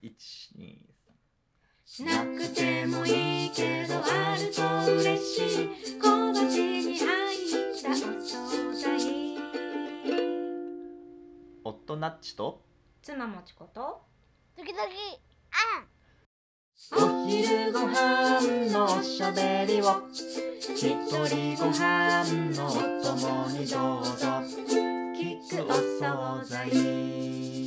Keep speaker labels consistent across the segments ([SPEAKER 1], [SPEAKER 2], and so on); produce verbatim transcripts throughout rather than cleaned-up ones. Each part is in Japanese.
[SPEAKER 1] いち、に、
[SPEAKER 2] しなくてもいいけどあると嬉しい小鉢に入ったお惣菜。
[SPEAKER 1] 夫ナッチと
[SPEAKER 2] 妻もちこと
[SPEAKER 3] 時々
[SPEAKER 2] お昼ご飯のおしゃべりを一人ご飯のお供にどうぞ聞くお惣菜。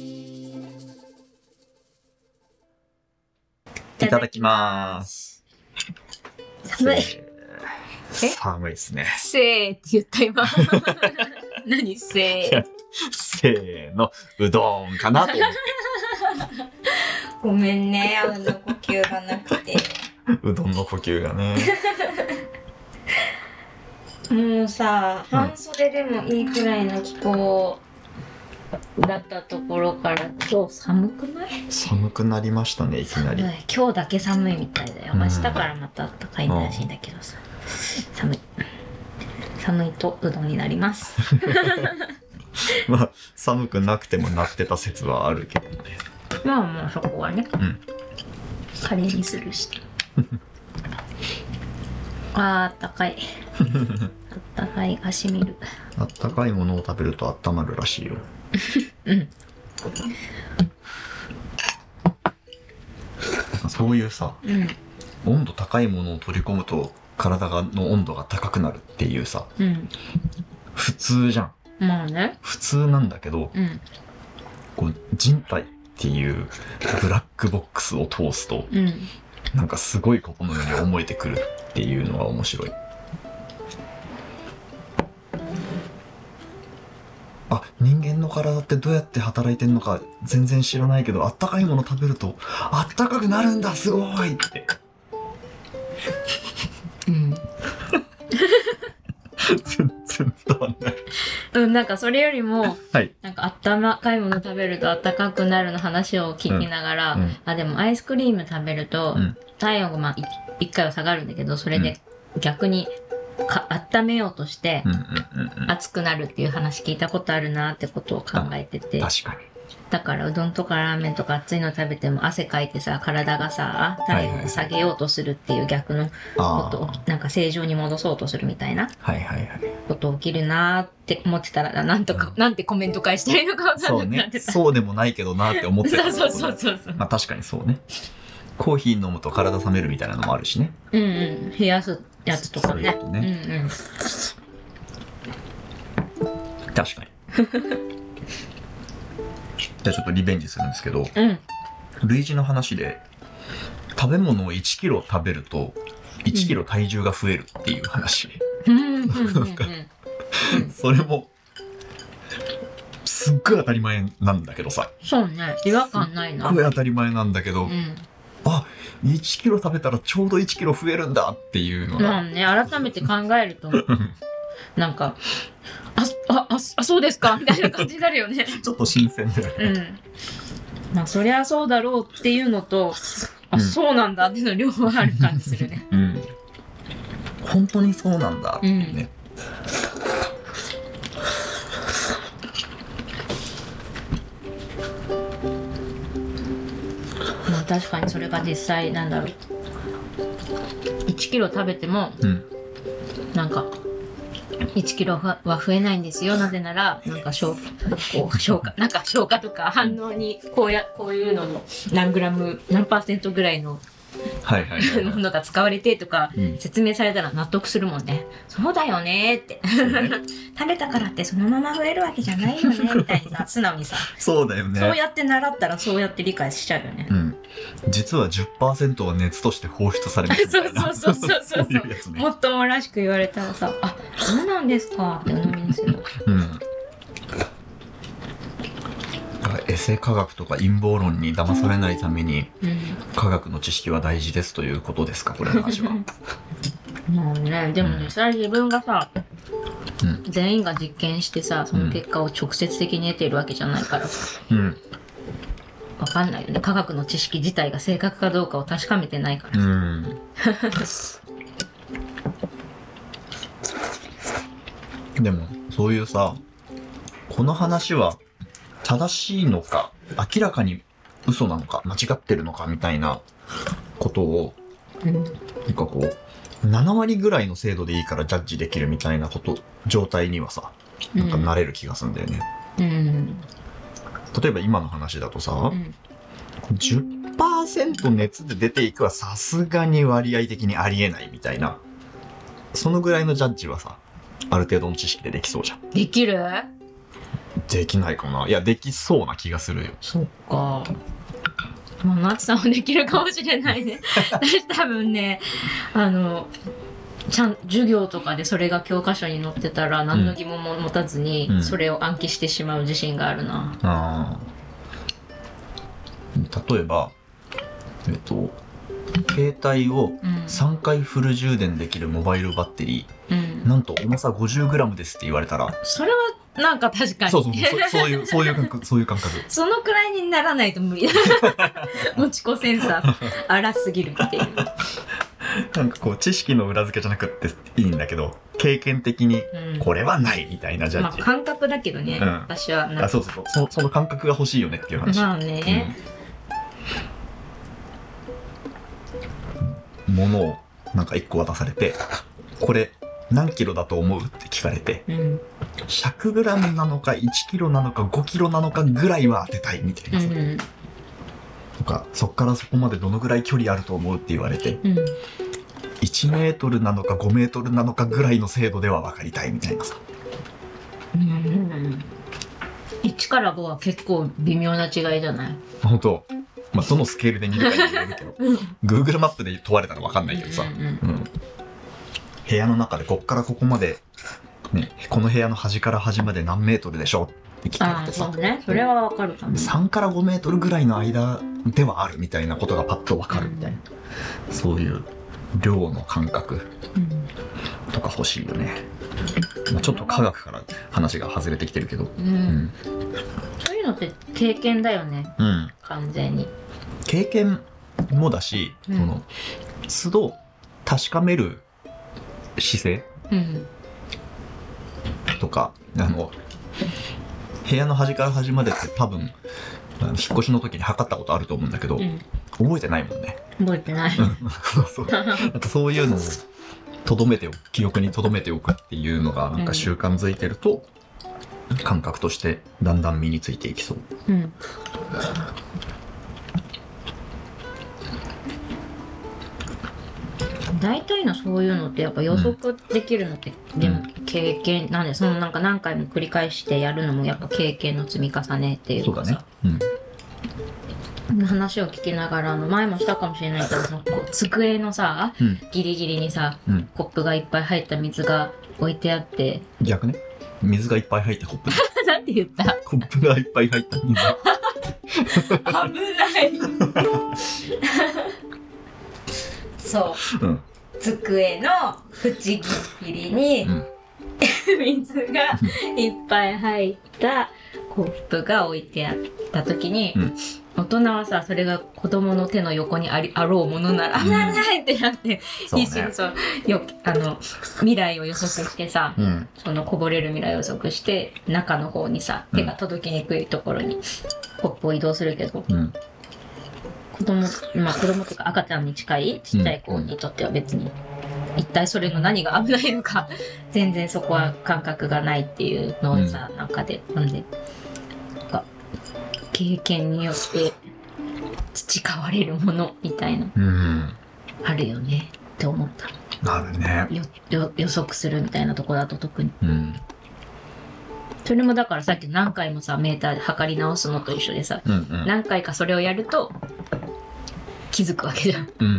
[SPEAKER 1] いただきます
[SPEAKER 2] 寒い。
[SPEAKER 1] せー寒いですね。
[SPEAKER 2] せーって言った今。何せー。
[SPEAKER 1] せーの、うどんかなと思って
[SPEAKER 2] ごめんね、あの呼吸がなくて。
[SPEAKER 1] うどんの呼吸がね。
[SPEAKER 2] もうさ、半袖でもいいくらいの気候だったところから今日寒くない？
[SPEAKER 1] 寒くなりましたね、いきなり。
[SPEAKER 2] 寒い。今日だけ寒いみたいだよ。
[SPEAKER 1] うん
[SPEAKER 2] 明日からまた暖かいらしいんだけどさ。寒い。寒いとうどんになります。
[SPEAKER 1] まあ、寒くなくてもなってた説はあるけどね。
[SPEAKER 2] まあまあそこはね。
[SPEAKER 1] うん。
[SPEAKER 2] カレーにするし。あー、あったかい。あったかいがしみる。
[SPEAKER 1] あったかいものを食べると温まるらしいよ。
[SPEAKER 2] うん。
[SPEAKER 1] そういうさ、
[SPEAKER 2] うん。
[SPEAKER 1] 温度高いものを取り込むと体がの温度が高くなるっていうさ、
[SPEAKER 2] うん。
[SPEAKER 1] 普通じゃん。
[SPEAKER 2] まあね。
[SPEAKER 1] 普通なんだけど、
[SPEAKER 2] うん。
[SPEAKER 1] こう人体っていうブラックボックスを通すと、
[SPEAKER 2] うん。
[SPEAKER 1] なんかすごいことのように思えてくるっていうのが面白い。あ、人間の体ってどうやって働いてんのか全然知らないけど、あったかいもの食べるとあったかくなるんだ、すごいって。
[SPEAKER 2] うん
[SPEAKER 1] 全然伝わんない。
[SPEAKER 2] うん、なんかそれよりも、
[SPEAKER 1] はい。
[SPEAKER 2] なんかあったかいもの食べるとあったかくなるの話を聞きながら、
[SPEAKER 1] うんうん
[SPEAKER 2] あ、でもアイスクリーム食べると、
[SPEAKER 1] うん
[SPEAKER 2] 体温がまあい一回は下がるんだけど、それで逆にか温めようとして
[SPEAKER 1] うんうんうんうん。
[SPEAKER 2] 熱くなるっていう話聞いたことあるなってことを考えてて、
[SPEAKER 1] 確かに。
[SPEAKER 2] だからうどんとかラーメンとか熱いの食べても汗かいてさ、体がさ、体温を下げようとするっていう逆のことを
[SPEAKER 1] あ
[SPEAKER 2] なんか正常に戻そうとするみたいな
[SPEAKER 1] あ。はいはいはい。
[SPEAKER 2] こと起きるなーって思ってたら、なんとか、
[SPEAKER 1] うん
[SPEAKER 2] なんてコメント返したらいいのかわか
[SPEAKER 1] そうね
[SPEAKER 2] んなくなっ。てた。
[SPEAKER 1] そうでもないけどなって思ってた。
[SPEAKER 2] そうそうそうそう。
[SPEAKER 1] まあ確かにそうね。コーヒー飲むと体冷めるみたいなのもあるしね。
[SPEAKER 2] うんうん。冷やすやつとかね。
[SPEAKER 1] そういうことね
[SPEAKER 2] うんうん。
[SPEAKER 1] 確かに。じゃあちょっとリベンジするんですけど、
[SPEAKER 2] うん。
[SPEAKER 1] 類似の話で、食べ物をいちキロ食べると、いちキロ体重が増えるっていう話。
[SPEAKER 2] うんうんうんうん。
[SPEAKER 1] それも、すっごい当たり前なんだけどさ。
[SPEAKER 2] そうね。違和感ないな。
[SPEAKER 1] すっごい当たり前なんだけど、
[SPEAKER 2] うん。
[SPEAKER 1] あ、いちキロ食べたらちょうどいちキロ増えるんだっていうのが。
[SPEAKER 2] まあね、改めて考えると、なんか、あ、あ、あ、あそうですかみたいな感じになるよね。
[SPEAKER 1] ちょっと新鮮だよね。
[SPEAKER 2] うん。まあ、そりゃそうだろうっていうのと、あ、
[SPEAKER 1] うん
[SPEAKER 2] そうなんだっていうの両方ある感じするね。
[SPEAKER 1] うん。本当にそうなんだっていうね。
[SPEAKER 2] まあ確かにそれが実際なんだろう。いちキロ食べても、
[SPEAKER 1] うん。
[SPEAKER 2] なんか、いちキロは増えないんですよ。なぜなら、なんか消、こう、消化、なんか消化とか反応に、こうや、こういうのの何グラム、何パーセントぐらいの
[SPEAKER 1] はいはいはい、はい。
[SPEAKER 2] ものが使われてとか
[SPEAKER 1] うん
[SPEAKER 2] 説明されたら納得するもんね。そうだよねって。食べたからってそのまま増えるわけじゃないよねみたいにさ、素直にさ、
[SPEAKER 1] そうだよね。
[SPEAKER 2] そうやって習ったらそうやって理解しちゃうよね。
[SPEAKER 1] うん。実は じゅっパーセント は熱として放出されますみたいな。
[SPEAKER 2] そうそうそうそうそう
[SPEAKER 1] そういうやつね。
[SPEAKER 2] もっともらしく言われたらさ、あ、そうなんですかって鵜呑みにする。
[SPEAKER 1] うん。エセ科学とか陰謀論に騙されないために
[SPEAKER 2] うん。
[SPEAKER 1] 科学の知識は大事ですということですか、これの話は。
[SPEAKER 2] まあね、でもね、それは自分がさ、
[SPEAKER 1] うん。
[SPEAKER 2] 全員が実験してさ、その結果を直接的に得ているわけじゃないから、
[SPEAKER 1] うん。
[SPEAKER 2] わかんないよね。科学の知識自体が正確かどうかを確かめてないからさ。
[SPEAKER 1] うん。でも、そういうさ、この話は正しいのか、明らかに嘘なのか間違ってるのかみたいなことを
[SPEAKER 2] うん
[SPEAKER 1] なんかこうなな割ぐらいの精度でいいからジャッジできるみたいなこと状態にはさなんか慣れる気がするんだよね、
[SPEAKER 2] うん、
[SPEAKER 1] 例えば今の話だとさ、
[SPEAKER 2] うん、
[SPEAKER 1] じゅっパーセント 熱で出ていくはさすがに割合的にありえないみたいな、そのぐらいのジャッジはさある程度の知識でできそうじゃん。
[SPEAKER 2] できる？
[SPEAKER 1] できないかな。いやできそうな気がするよ。
[SPEAKER 2] そっか。まあ、なつさんもできるかもしれないね。私多分ね、あのちゃん授業とかでそれが教科書に載ってたら何の疑問も持たずにそれを暗記してしまう自信があるな。
[SPEAKER 1] うん、あ例えばえっと携帯をさんかいフル充電できるモバイルバッテリー、うん、なんと重さ ごじゅうグラム ですって言われたら、
[SPEAKER 2] それはなんか確かに
[SPEAKER 1] そうそうそうそういうそういう感覚そういう感覚
[SPEAKER 2] そのくらいにならないと無理だ持ち子センサー荒すぎるっていう
[SPEAKER 1] なんかこう知識の裏付けじゃなくっていいんだけど経験的にこれはないみたいなジャッジ、
[SPEAKER 2] まあ、感覚だけどね、うん、私は
[SPEAKER 1] あそうそうそう そ, その感覚が欲しいよねっていう話。
[SPEAKER 2] まあね、
[SPEAKER 1] うん、物をなんかいっこ渡されてこれ何キロだと思うって聞かれて、うん、ひゃくグラム なのかいちキロなのかごキロなのかぐらいは当てたいみたいなさ、うん、とかそっからそこまでどのぐらい距離あると思うって言われて、うん、いちメートルなのかごメートルなのかぐらいの精度では分かりたいみたいなさ、
[SPEAKER 2] うん、いちからごは結構微妙な違いじゃない？
[SPEAKER 1] 本当、まあ、どのスケールで見るかによるけどGoogle マップで問われたら分かんないけどさ、うんうんうん、部屋の中でこっからここまで、ね、この部屋の端から端まで何メートルでしょって聞かれてさ、
[SPEAKER 2] あそうね、それは分かるかも。
[SPEAKER 1] さんからごメートルぐらいの間ではあるみたいなことがパッと分かるみたいな、うん、そういう量の感覚とか欲しいよね、まあ、ちょっと科学から話が外れてきてるけど、うんうん、
[SPEAKER 2] そういうのって経験だよね、うん、完全に
[SPEAKER 1] 経験もだし、うん、その都度確かめる姿勢、うん、とかあの部屋の端から端までって多分引っ越しの時に測ったことあると思うんだけど、うん、覚えてないもんね。
[SPEAKER 2] 覚えてない
[SPEAKER 1] そうそうなんかそういうのを留めておく記憶に留めておくっていうのがなんか習慣づいてると、うん、感覚としてだんだん身についていきそう、うん、
[SPEAKER 2] 大体のそういうのってやっぱ予測できるのって、うん、でも経験なんでそのなんか何回も繰り返してやるのもやっぱ経験の積み重ねっていうかさ、そうだね、うん、話を聞きながらあの前もしたかもしれないけどその机のさ、うん、ギリギリにさ、うん、コップがいっぱい入った水が置いてあって
[SPEAKER 1] 逆ね水がいっぱい入ったコップ
[SPEAKER 2] なんて言った
[SPEAKER 1] コップがいっぱい入った水
[SPEAKER 2] 危ないそう、うん、机の縁ギリギリに、うん、水がいっぱい入ったコップが置いてあった時に、うん、大人はさそれが子供の手の横にありあろうものなら、うん、危ない危ないってなって必死にそうよあの未来を予測してさ、うん、そのこぼれる未来を予測して中の方にさ手が届きにくいところにコップを移動するけど、うん、子供まあ子供とか赤ちゃんに近いちっちゃい子にとっては別に、うん、一体それの何が危ないのか全然そこは感覚がないっていうのをさ、うん、なんかでなんで経験によって培われるものみたいな、うん、あるよねって思った。
[SPEAKER 1] あるね。
[SPEAKER 2] よよ予測するみたいなところだと特に、うん、それもだからさっき何回もさメーターで測り直すのと一緒でさ、うんうん、何回かそれをやると気づくわけじゃん、うんうんうん、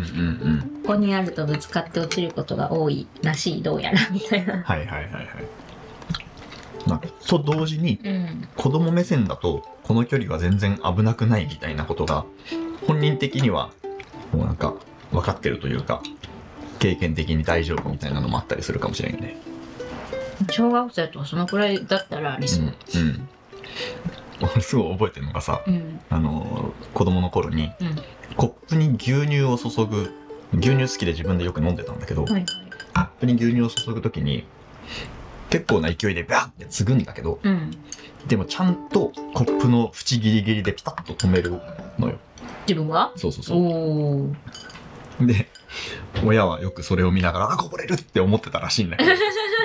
[SPEAKER 2] ここにあるとぶつかって落ちることが多いらしいどうやらみたいな
[SPEAKER 1] はいはいはいはい、まあ、と同時に、うん、子供目線だとこの距離は全然危なくないみたいなことが本人的にはもうなんか分かってるというか経験的に大丈夫みたいなのもあったりするかもしれないね。
[SPEAKER 2] 小学生とかそのくらいだったらありそう。うん、うん、
[SPEAKER 1] 俺すごい覚えてるのがさ、うん、あの子供の頃に、うん、コップに牛乳を注ぐ牛乳好きで自分でよく飲んでたんだけど、はいはい、コップに牛乳を注ぐときに結構な勢いでバーって継ぐんだけど、
[SPEAKER 2] うん、
[SPEAKER 1] でもちゃんとコップの縁ギリギリでピタッと止めるのよ。
[SPEAKER 2] 自分が？
[SPEAKER 1] そうそうそう。
[SPEAKER 2] お
[SPEAKER 1] ー。で、親はよくそれを見ながら、あ、こぼれるって思ってたらしいんだけど。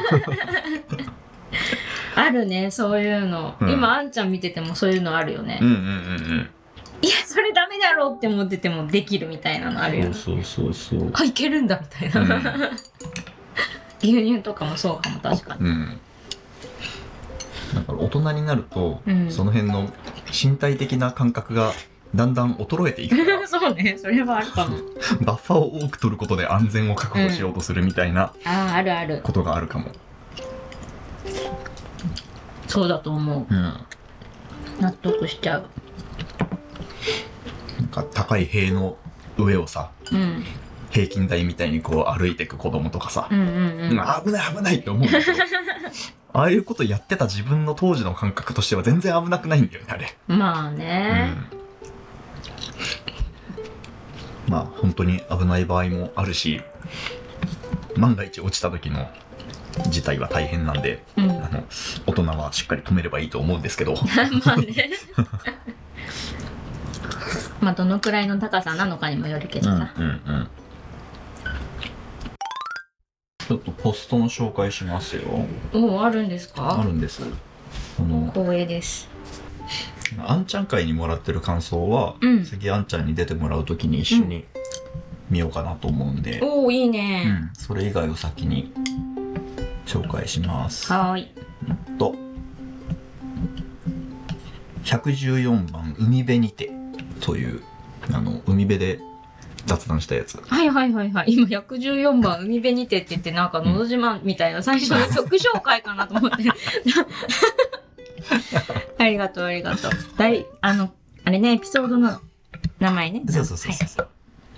[SPEAKER 2] あるね、そういうの。うん、今、あんちゃん見ててもそういうのあるよね。
[SPEAKER 1] うんうんうんうん。
[SPEAKER 2] いや、それダメだろうって思っててもできるみたいなのあるよね。
[SPEAKER 1] そうそうそうそう。
[SPEAKER 2] あ、いけるんだみたいな。うん、牛乳とかもそうかも、確かに。うん。
[SPEAKER 1] だから大人になると、
[SPEAKER 2] うん、
[SPEAKER 1] その辺の身体的な感覚がだんだん衰えていくから
[SPEAKER 2] そうね、それはあるかも。
[SPEAKER 1] バッファを多く取ることで安全を確保しようとするみたいな、
[SPEAKER 2] うん、ああ、あるある
[SPEAKER 1] ことがあるかも。
[SPEAKER 2] そうだと思う、うん、納得しちゃう。
[SPEAKER 1] なんか高い塀の上をさ、うん、平均台みたいにこう歩いていく子供とかさ、うんうんうん、危ない危ないって思うんだけどああいうことやってた自分の当時の感覚としては全然危なくないんだよね、あれ。
[SPEAKER 2] まあね、
[SPEAKER 1] うん、まあ本当に危ない場合もあるし、万が一落ちた時の事態は大変なんで、うん、あの大人はしっかり止めればいいと思うんですけど
[SPEAKER 2] まあねまあどのくらいの高さなのかにもよるけどさ、うんうんうん、
[SPEAKER 1] ちょっとポストの紹介しますよ。
[SPEAKER 2] お、あるんですか？
[SPEAKER 1] あるんです。あの
[SPEAKER 2] 光栄です。
[SPEAKER 1] あんちゃん会にもらってる感想は、うん、次あんちゃんに出てもらうときに一緒に見ようかなと思うんで、
[SPEAKER 2] うん、おー、いいね、
[SPEAKER 1] うん、それ以外を先に紹介します。
[SPEAKER 2] はーい。
[SPEAKER 1] とひゃくじゅうよんばん海辺にてというあの海辺で雑談したやつ。
[SPEAKER 2] はいはいはいはい。今ひゃくじゅうよんばん海辺にてって言って、なんかのど自慢みたいな最初の曲紹介かなと思ってありがとうありがとう。大あのあれね、エピソードの名前ね。
[SPEAKER 1] そうそうそうそうそう、はい、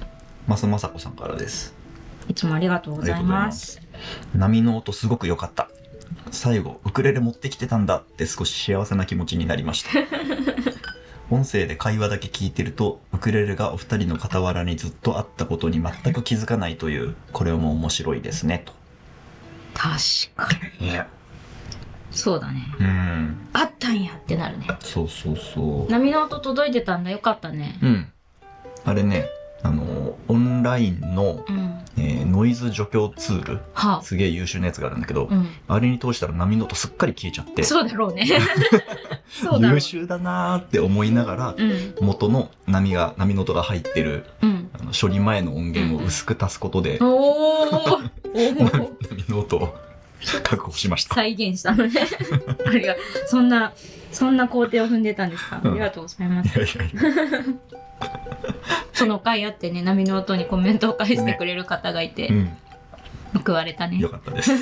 [SPEAKER 1] ますまさこさんからです。
[SPEAKER 2] いつもありがとうございます。
[SPEAKER 1] 波の音すごく良かった。最後ウクレレ持ってきてたんだって少し幸せな気持ちになりました音声で会話だけ聞いてるとウクレレがお二人の傍らにずっとあったことに全く気づかないという、これも面白いですねと。
[SPEAKER 2] 確かに、ね、そうだね、うん、あったんやってなるね。
[SPEAKER 1] そうそうそう、
[SPEAKER 2] 波の音届いてたんだ、よかったね。
[SPEAKER 1] うん、あれね、あのオンラインの、うん、えー、ノイズ除去ツール、はあ、すげえ優秀なやつがあるんだけど、うん、あれに通したら波の音すっかり消えちゃって。
[SPEAKER 2] そうだろうね
[SPEAKER 1] そうだろう、優秀だなーって思いながら、うん、元の波が波の音が入ってる、うん、あの処理前の音源を薄く足すことで、うん、おー波の音を確保しました。
[SPEAKER 2] 再現したのねありがとう。そんなそんな工程を踏んでたんですか、うん、ありがとうございます。いやいやいやその回あってね、波の音にコメントを返してくれる方がいて、ね、うん、報われたね。
[SPEAKER 1] よかったです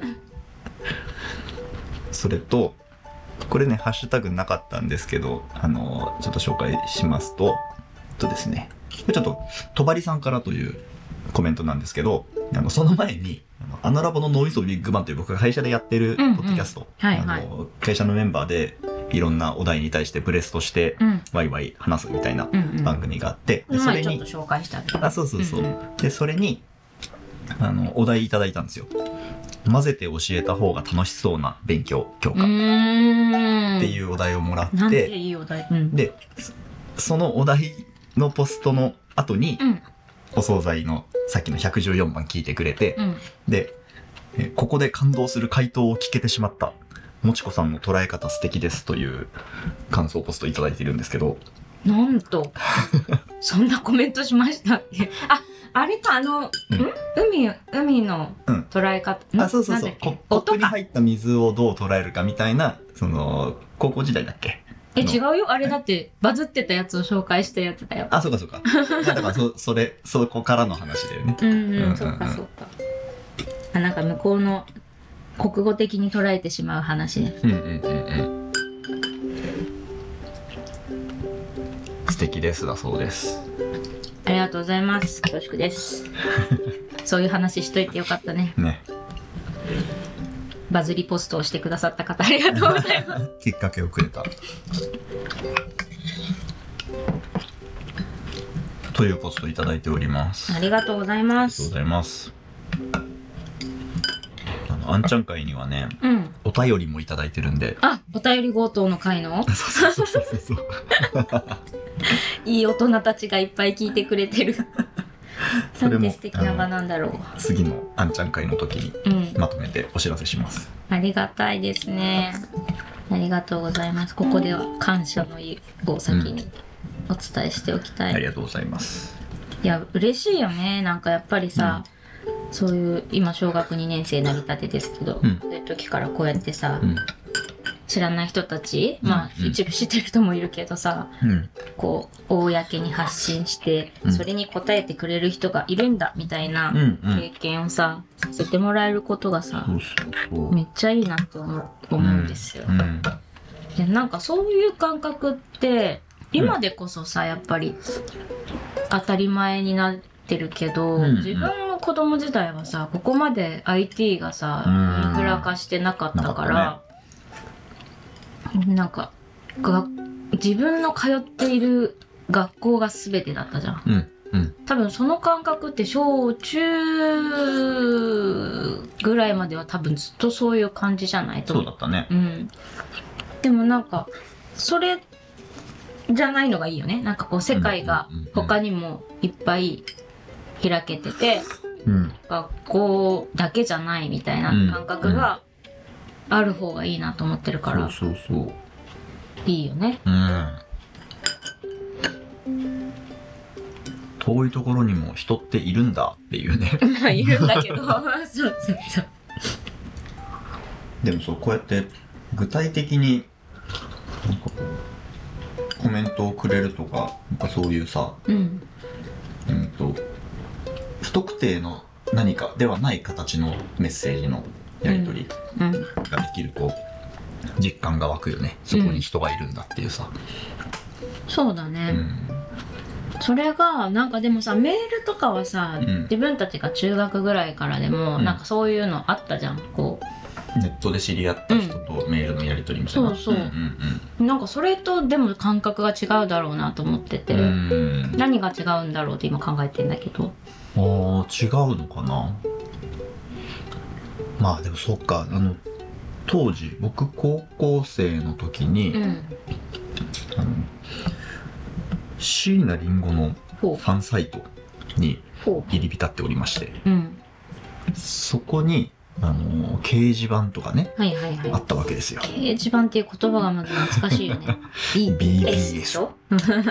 [SPEAKER 1] それとこれねハッシュタグなかったんですけど、あのちょっと紹介しますと、とですね、ちょっととばりさんからというコメントなんですけど、あのその前にアナラボのノイズオブビッグバンという僕が会社でやってるポッドキャスト、うんうん、はいはい、あの会社のメンバーでいろんなお題に対してブレストしてワイワイ話すみたいな番組があって、
[SPEAKER 2] うんうん、でそれにちょっと紹介したけど、
[SPEAKER 1] あ、そうそうそう、うんうん、でそれにあのお題いただいたんですよ。混ぜて教えた方が楽しそうな勉強教科っていうお題をもらって、なんていいお題、うん、でそのお題のポストの後に、うん、お惣菜のさっきのひゃくじゅうよんばん聞いてくれて、うん、でここで感動する回答を聞けてしまった、もちこさんの捉え方素敵ですという感想ポストいただいているんですけど、
[SPEAKER 2] なんとそんなコメントしましたっけあ、あれか、あの、うん、海海の捉え方、うん、
[SPEAKER 1] あ、そうそうそう、コップに入った水をどう捉えるかみたいな、その高校時代だっけ。
[SPEAKER 2] え、違うよ、あれだってバズってたやつを紹介したやつだよ。
[SPEAKER 1] あ、そうかそうかだから そ, それそこからの話だよね。
[SPEAKER 2] うんうん、うん、そうかそうか。あ、なんか向こうの国語的に捉えてしまう話ね。うんうんうんうん。
[SPEAKER 1] 素敵ですだそうです。
[SPEAKER 2] ありがとうございます。恐縮です。そういう話しといてよかったね。ね。バズりポストをしてくださった方ありがとうございます。
[SPEAKER 1] きっかけをくれた。というポストいただいております。
[SPEAKER 2] ありがとうございます。
[SPEAKER 1] ありがとうございます。 あんちゃん会にはね、
[SPEAKER 2] うん。
[SPEAKER 1] お便りもいただいてるんで。
[SPEAKER 2] あ、お便り強盗の会の
[SPEAKER 1] そうそうそうそうそう。
[SPEAKER 2] いい大人たちがいっぱい聞いてくれてる。
[SPEAKER 1] それも
[SPEAKER 2] なんて素敵な場なんだろう。
[SPEAKER 1] 次のあんちゃん会の時にまとめてお知らせします。
[SPEAKER 2] うん、ありがたいですね。ありがとうございます。ここでは感謝の意を先にお伝えしておきたい。
[SPEAKER 1] うん、ありがとうございます。
[SPEAKER 2] いや、嬉しいよね。なんかやっぱりさ、うん、そういう今小学にねん生なりたてですけど、うん、そういう時からこうやってさ、うん、知らない人たち、まあ、うん、一部知ってる人もいるけどさ、うん、こう公に発信して、うん、それに応えてくれる人がいるんだみたいな経験をさ、させてもらえることがさ、そうそうそう、めっちゃいいなって思う、思うんですよ。うんうん、でなんかそういう感覚って今でこそさ、やっぱり当たり前になってるけど、うんうん、自分の子供時代はさ、ここまで アイティー がさ、インフラ化してなかったから、なんかが自分の通っている学校が全てだったじゃん、うんうん、多分その感覚って小中ぐらいまでは多分ずっとそういう感じじゃないと。
[SPEAKER 1] そうだったね、
[SPEAKER 2] うん、でもなんかそれじゃないのがいいよね。なんかこう世界が他にもいっぱい開けてて、うん、学校だけじゃないみたいな感覚がある方がいいなと思ってるから、
[SPEAKER 1] そうそうそう、
[SPEAKER 2] いいよね。うん。
[SPEAKER 1] 遠いところにも人っているんだっていうね。
[SPEAKER 2] まあいるんだけど、そうそうそう。
[SPEAKER 1] でもそう、こうやって具体的になんかこうコメントをくれるとか、なんかそういうさ、うん、うんと不特定の何かではない形のメッセージのやり取りができると実感が湧くよね。そこに人がいるんだっていうさ、うん、
[SPEAKER 2] そうだね、うん、それがなんかでもさ、メールとかはさ、うん、自分たちが中学ぐらいからでも、うん、なんかそういうのあったじゃん。こう
[SPEAKER 1] ネットで知り合った人とメールのやり取りみたいな、
[SPEAKER 2] うん、そうそう、うんうんうん、なんかそれとでも感覚が違うだろうなと思ってて、うん、何が違うんだろうって今考えてんだけど。
[SPEAKER 1] あー、違うのかな。まあでもそっか、あの当時僕高校生の時に、うん、あの椎名林檎のファンサイトに入り浸っておりまして、うん、そこにあの掲示板とかね、はいはいはい、あったわけですよ。
[SPEAKER 2] 掲示板っていう言葉がまず懐かしいよね。ビービーエス でしょ。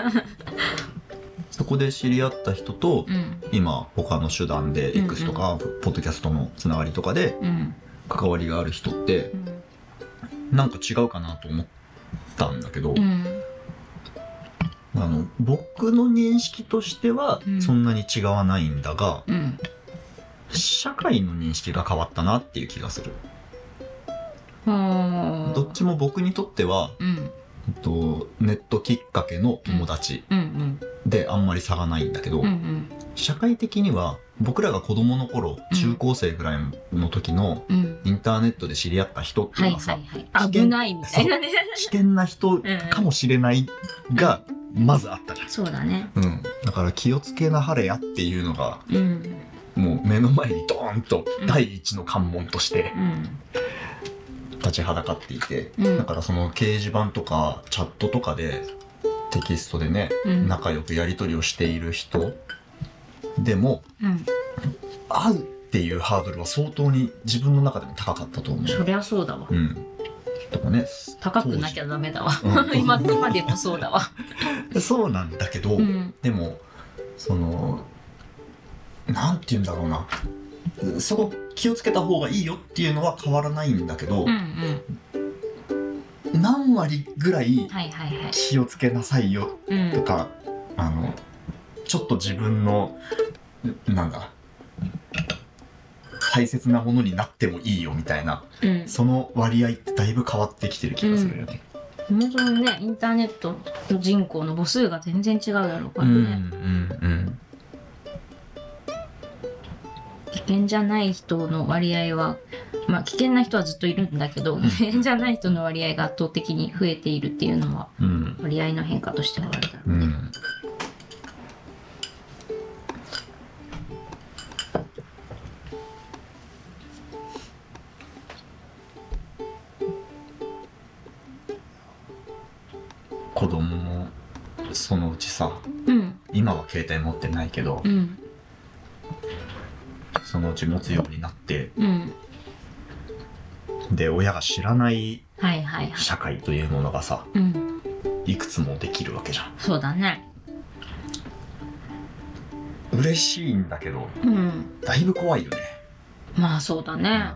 [SPEAKER 1] そこで知り合った人と、うん、今他の手段で X とか、うんうん、ポッドキャストのつながりとかで関わりがある人って、うん、なんか違うかなと思ったんだけど、うん、あの僕の認識としてはそんなに違わないんだが、うん、社会の認識が変わったなっていう気がする。どっちも僕にとっては、うんえっと、ネットきっかけの友達であんまり差がないんだけど、うんうん、社会的には僕らが子供の頃、うん、中高生ぐらいの時のインターネットで知り合った人っていうのはさ、はいはいはい、
[SPEAKER 2] 危ないみたいなね、
[SPEAKER 1] 危険な人かもしれないがまずあったじゃん。
[SPEAKER 2] そうだね、
[SPEAKER 1] うん、だから気をつけなはれやっていうのが、うん、もう目の前にドーンと第一の関門として、うん立ちはだかっていて、うん、だからその掲示板とかチャットとかでテキストでね、うん、仲良くやり取りをしている人でも、うん、会うっていうハードルは相当に自分の中でも高かったと思う。
[SPEAKER 2] そりゃそうだわ、
[SPEAKER 1] うん、とかね、
[SPEAKER 2] 高くなきゃダメだわ、うん、今, 今でもそうだわ。
[SPEAKER 1] そうなんだけど、うん、でもそのなんて言うんだろうな、そこ気をつけた方がいいよっていうのは変わらないんだけど、うんうん、何割ぐらい気をつけなさいよとか、はいはいはい、あのちょっと自分のなんだ大切なものになってもいいよみたいな、うん、その割合ってだいぶ変わってきてる気がするよね。
[SPEAKER 2] うん、本当にね、インターネットの人口の母数が全然違うだろうからね。うんうんうん危険じゃない人の割合は、まあ危険な人はずっといるんだけど、危険じゃない人の割合が圧倒的に増えているっていうのは、うん、割合の変化としてはあるだろうね。うん
[SPEAKER 1] そのうちさ、
[SPEAKER 2] うん、
[SPEAKER 1] 今は携帯持ってないけど、
[SPEAKER 2] うん、
[SPEAKER 1] そのうち持つようになって、
[SPEAKER 2] うん、
[SPEAKER 1] で親が知らない
[SPEAKER 2] はいはいはい。
[SPEAKER 1] 社会というものがさ、
[SPEAKER 2] うん、
[SPEAKER 1] いくつもできるわけじゃん。
[SPEAKER 2] そうだね。
[SPEAKER 1] 嬉しいんだけど、
[SPEAKER 2] うん、
[SPEAKER 1] だいぶ怖いよね。
[SPEAKER 2] まあそうだね。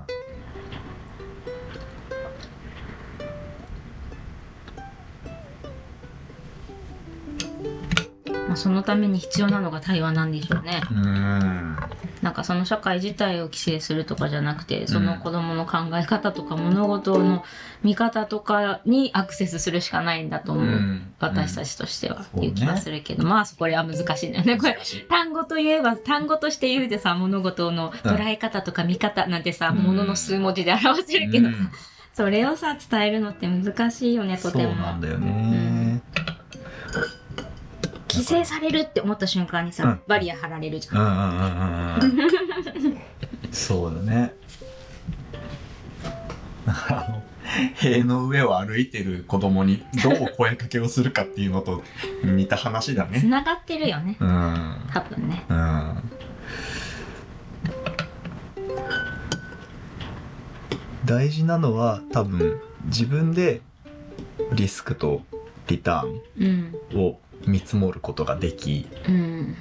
[SPEAKER 2] まあ、そのために必要なのが対話なんでしょうね。
[SPEAKER 1] うん。
[SPEAKER 2] なんかその社会自体を規制するとかじゃなくて、その子供の考え方とか物事の見方とかにアクセスするしかないんだと思う、うん、私たちとしては、うん、いう気がするけど、ね、まあそこは難しいんだよね。これ単語といえば単語として言うでさ、物事の捉え方とか見方なんてさ、うん、ものの数文字で表せるけどさ、うん、それをさ伝えるのって難しいよね、とても。
[SPEAKER 1] そうなんだよね、
[SPEAKER 2] うん、規制されるって思った瞬間にさ、うん、バリア張られるじゃん。うんうんうんうん
[SPEAKER 1] そうだね。あの塀の上を歩いてる子供にどう声かけをするかっていうのと似た話だね。
[SPEAKER 2] 繋がってるよね。
[SPEAKER 1] うん。
[SPEAKER 2] 多分ね。
[SPEAKER 1] うん。大事なのは多分自分でリスクとリターンを見積もることができ、うん、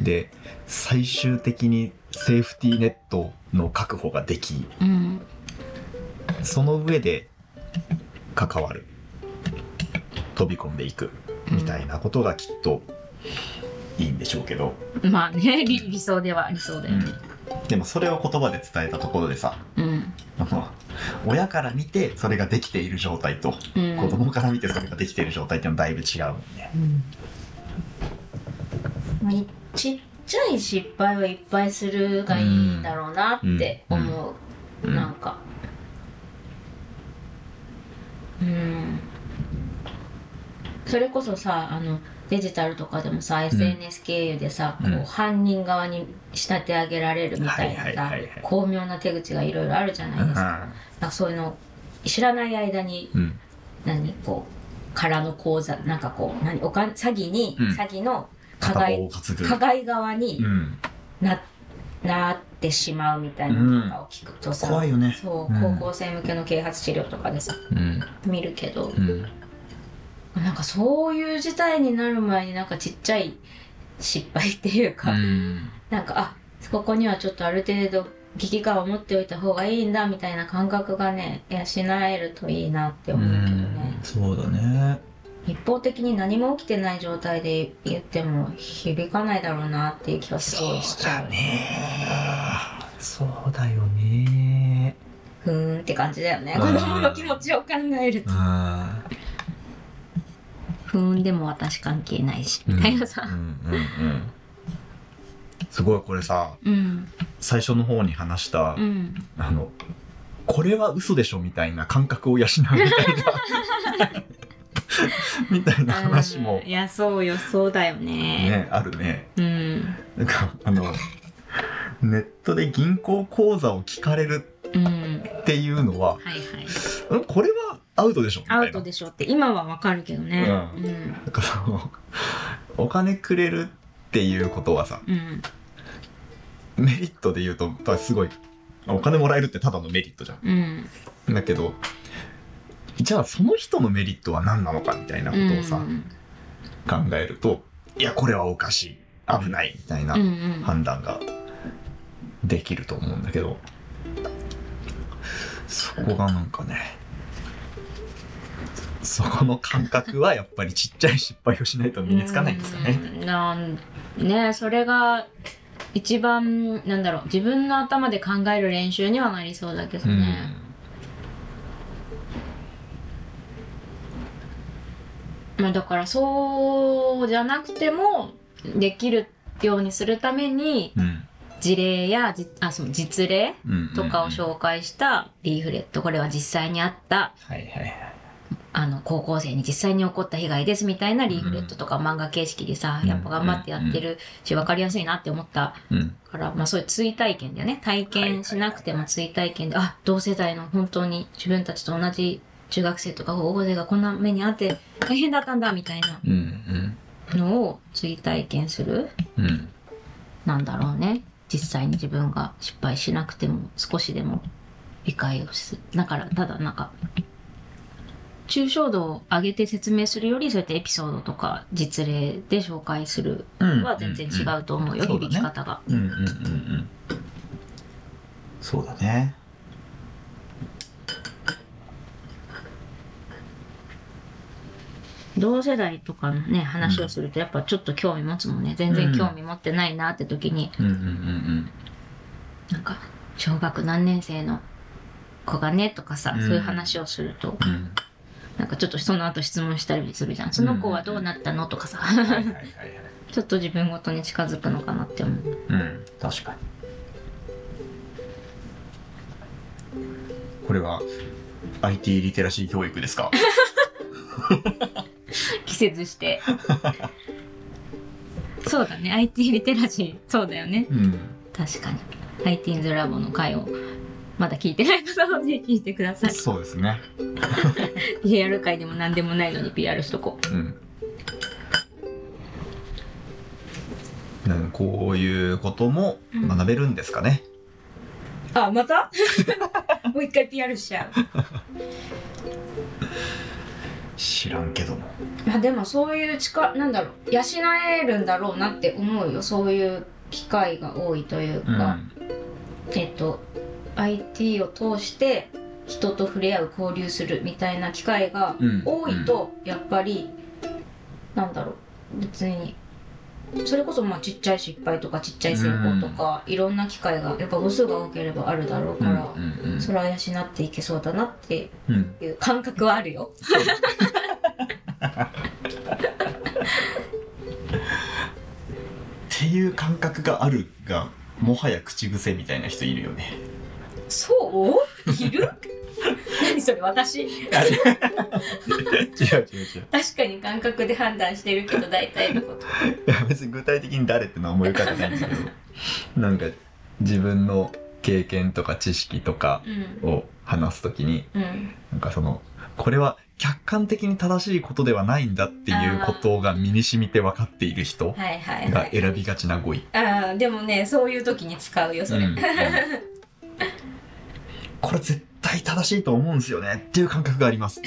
[SPEAKER 1] で最終的にセーフティーネットの確保ができ、うん、その上で関わる、飛び込んでいくみたいなことがきっといいんでしょうけど、
[SPEAKER 2] うん、まあね、理, 理想では理想だよね、
[SPEAKER 1] うん、でもそれを言葉で伝えたところでさ、うん、親から見てそれができている状態と、うん、子供から見てそれができている状態っていうのはだいぶ違うもんね、
[SPEAKER 2] うん、ちっちゃい失敗をいっぱいするがいいんだろうなって思う、うんうん、なんかうんそれこそさ、あのデジタルとかでもさ、うん、エスエヌエス 経由でさ、うん、こう犯人側に仕立て上げられるみたいなさ、巧妙な手口がいろいろあるじゃないですか。うん、なんかそういうの知らない間に、うん、何こう空の口座なんかこう何おか詐欺に、うん、詐欺の加害加害側にな、うん、なってしまうみたいなのとかを聞くとさ、
[SPEAKER 1] うん、怖いよね。
[SPEAKER 2] そう、うん、高校生向けの啓発治療とかでさ、うん、見るけど。うんなんかそういう事態になる前になんかちっちゃい失敗っていうか、うん、なんかあここにはちょっとある程度危機感を持っておいた方がいいんだみたいな感覚がね養えるといいなって思うけどね、
[SPEAKER 1] うん、そうだね。
[SPEAKER 2] 一方的に何も起きてない状態で言っても響かないだろうなっていう気がすごいしちゃう。
[SPEAKER 1] そうだね。そうだよね。
[SPEAKER 2] ふーんって感じだよね、子供の気持ちを考えると。ふーんでも私関係ないし、みたいなさ、うんうんうんうん、
[SPEAKER 1] すごいこれさ、うん、最初の方に話した、うん、あのこれは嘘でしょみたいな感覚を養うみたいなみたいな話も、
[SPEAKER 2] うん、いやそうよそうだよね
[SPEAKER 1] ねあるね、うん、なんかあのネットで銀行口座を聞かれるっていうのは、うんはいはい、これはアウトでしょみたいな。
[SPEAKER 2] アウトでしょって今はわかるけどね、うんうん、
[SPEAKER 1] なんかそのお金くれるっていうことはさ、うん、メリットで言うとすごいお金もらえるってただのメリットじゃん、うん、だけどじゃあその人のメリットは何なのかみたいなことをさ、うん、考えるといやこれはおかしい危ないみたいな判断ができると思うんだけど、そこがなんかねそこの感覚はやっぱりちっちゃい失敗をしないと身につかないんですかね。
[SPEAKER 2] うんなんねそれが一番なんだろう自分の頭で考える練習にはなりそうだけどね。まあだからそうじゃなくてもできるようにするために、うん、事例やじあその実例とかを紹介したリーフレット、これは実際にあった。はいはいはいあの高校生に実際に起こった被害ですみたいなリーフレットとか漫画形式でさ、うん、やっぱ頑張ってやってるし分かりやすいなって思ったから、うん、まあそういう追体験だよね。体験しなくても追体験で、はいはいはい、あ同世代の本当に自分たちと同じ中学生とか高校生がこんな目にあって大変だったんだみたいな、うんうん、 のを追体験する、
[SPEAKER 1] うん、
[SPEAKER 2] なんだろうね、実際に自分が失敗しなくても少しでも理解をする。だからただなんか抽象度を上げて説明するより、そうやってエピソードとか実例で紹介するは全然違うと思うよ、うんうんうん、響き方が。
[SPEAKER 1] うんうんうんうん。そうだね。
[SPEAKER 2] 同世代とかのね話をするとやっぱちょっと興味持つもんね。全然興味持ってないなって時に、
[SPEAKER 1] うんうんうんうん、
[SPEAKER 2] なんか小学何年生の子がねとかさ、うん、そういう話をすると、うん、なんかちょっとその後質問したりするじゃん。その子はどうなったのとかさ、ちょっと自分ごとに近づくのかなって思う。
[SPEAKER 1] うん、確かに。これは アイティー リテラシー教育ですか？
[SPEAKER 2] 季節してそうだね、 アイティー リテラシー、そうだよね、うん、確かに アイティー ズラボの回をまだ聞いてない方はぜひ聞いてください。
[SPEAKER 1] そうですね。
[SPEAKER 2] ピーアール 回でも何でもないのに ピーアール しとこう、うん、
[SPEAKER 1] なんかこういうことも学べるんですかね、
[SPEAKER 2] うん、あ、またもう一回 ピーアール しちゃう。
[SPEAKER 1] 知らんけども。
[SPEAKER 2] あ、でもそういう力、なんだろう、養えるんだろうなって思うよ。そういう機会が多いというか、うん、えっと アイティー を通して人と触れ合う、交流するみたいな機会が多いと、やっぱり、うんうん、なんだろう、別にそれこそまあちっちゃい失敗とかちっちゃい成功とか、うん、いろんな機会がやっぱ母数が多ければあるだろうから、うんうんうん、それは養っていけそうだなっていう感覚はあるよ、うん
[SPEAKER 1] っていう感覚があるがもはや口癖みたいな人いるよね。
[SPEAKER 2] そういる？何それ、私？違う違う
[SPEAKER 1] 違う。
[SPEAKER 2] 確かに感覚で判断してるけど大体のこと。
[SPEAKER 1] いや別に具体的に誰ってのは思い浮かべないんだけど、なんか自分の経験とか知識とかを話すときに、うん、なんかそのこれは客観的に正しいことではないんだっていうことが身に染みて分かっている人が選びがちな語彙。
[SPEAKER 2] ああ、でもね、そういう時に使うよそれ、うんうん、
[SPEAKER 1] これ絶対正しいと思うんですよねっていう感覚があります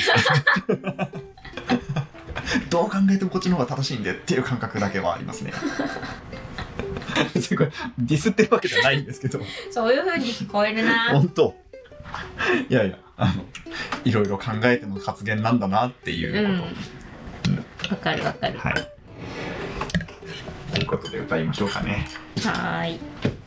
[SPEAKER 1] どう考えてもこっちの方が正しいんでっていう感覚だけはありますね。別にこれディスってるわけじゃないんですけど、
[SPEAKER 2] そういう風に聞こえるな。
[SPEAKER 1] 本当。いやいや、あのいろいろ考えての発言なんだなっていうこと。
[SPEAKER 2] わ、うん、かるわかる。
[SPEAKER 1] はい。ということで歌いましょうかね。
[SPEAKER 2] はーい。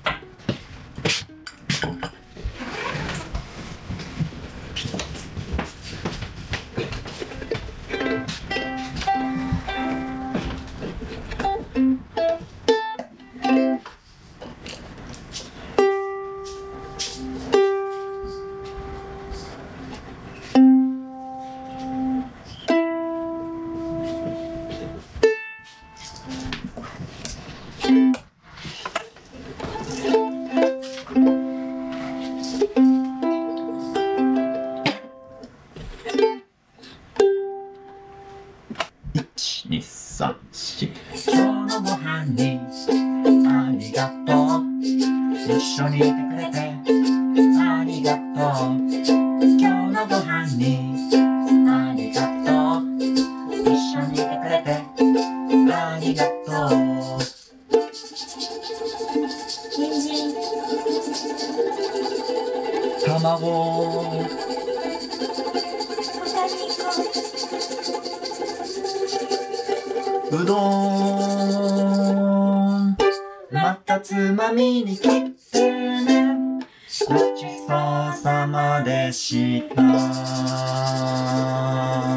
[SPEAKER 1] 今日のご飯にありがとう、一緒にいてくれてありがとう。今日のご飯にありがとう、一緒にいてくれてありがとう。人参、卵、うどん、またつまみに切ってね。ごちそうさまでした。